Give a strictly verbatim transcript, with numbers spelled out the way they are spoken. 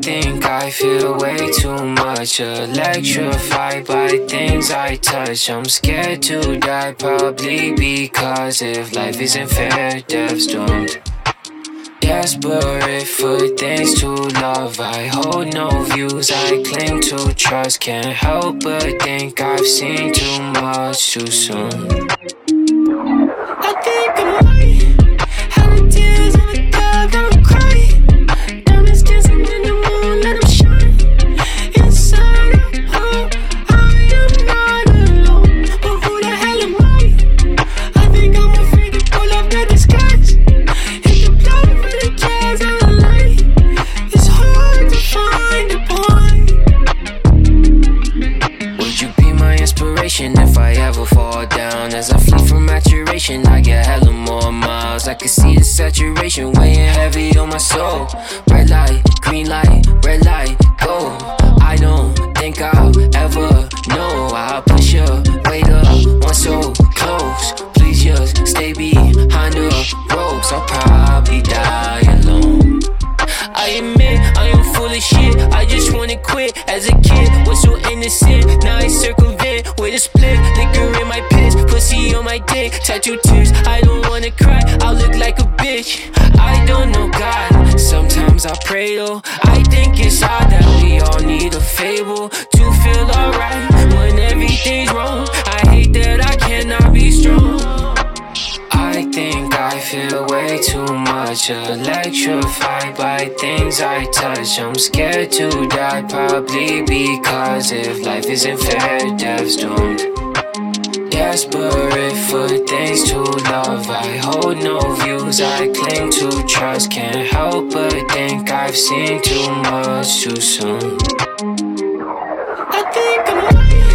think I feel way too much, electrified by things I touch. I'm scared to die, probably because if life isn't fair, death's doomed. Desperate for things to love, I hold no views, I cling to trust. Can't help but think I've seen too much too soon. I think I'm right, how the tears of a dove don't cry. Diamonds dancing in the moon, let them shine. Inside a hole, I am not alone. But who the hell am I? I think I'm afraid to pull off the disguise. Hit the blow for the jazz and the light. It's hard to find a point. Would you be my inspiration if I ever fall down? As I flee from maturation, I get hella more miles. I can see the saturation weighing heavy on my soul. Red light, green light, red light, go. I don't think I'll ever know. I'll push your weight up, one so close. Please just stay behind the ropes. I'll probably die alone. I admit I am full of shit, I just wanna quit. As a kid, was so innocent, now I circumvent with a split. Liquor in my piss, pussy on my dick, tattoo tears, I don't wanna cry, I'll look like a bitch. I don't know God, sometimes I pray though. I think it's odd that we all need a fable to feel alright when everything's wrong. I hate that I cannot be strong. I think I feel way too much, electrified by things I touch. I'm scared to die, probably because if life isn't fair, death's doomed. Desperate for things to love, I hold no views, I cling to trust. Can't help but think I've seen too much too soon. I think I'm